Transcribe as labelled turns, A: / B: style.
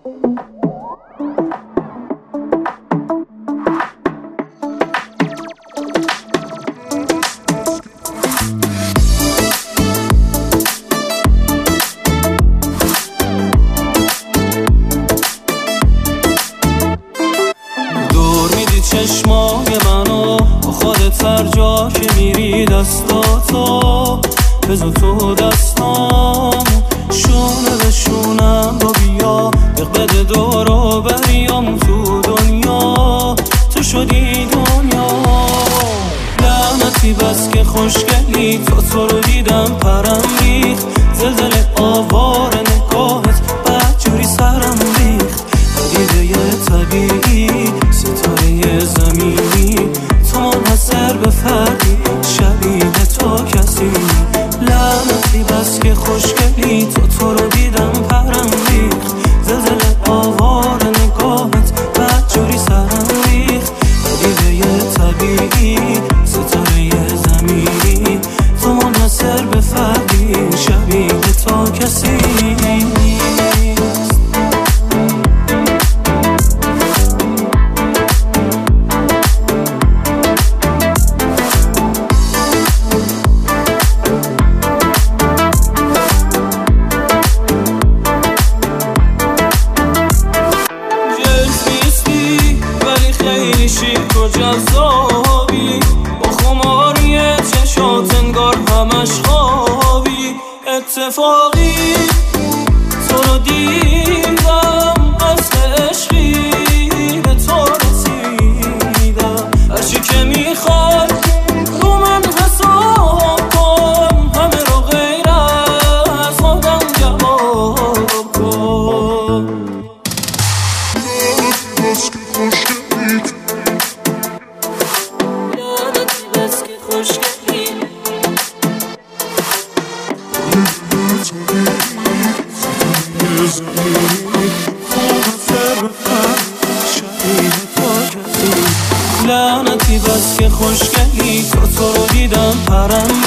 A: چشمای منو با خودت هر جا که میری دستاتو بزن تو دستام، شونه به شونم با بیا دق بده دورو بریام تو دنیا، تو شدی دنیا. لعنتی بس که خوشگلی تو رو دیدم پرم ریخت، زلزله آوار نگاهت بدجوری سرم ریخت. پدیده طبیعی ستاره زمینی، تو منحصر به فردی شبیه تو کسی. لعنتی بس که خوشگلی تو رو دیدم پرم ریخت، زلزله آوار نگاهت بدجوری سرم ریخت. پدیده طبیعی ستاره زمینی، تو منحصر به فردی شبیه تو کسی. شیک و جذابی با خماری چشات انگار همش خوابی. اتفاقی تو رو دیدم، اصل عشقی به تو رسیدم. هرچی که میخوای رو من حساب کن، همه رو غیر از خودم جواب کن. لعنتی بس که خوشگلی تو رو دیدم پرم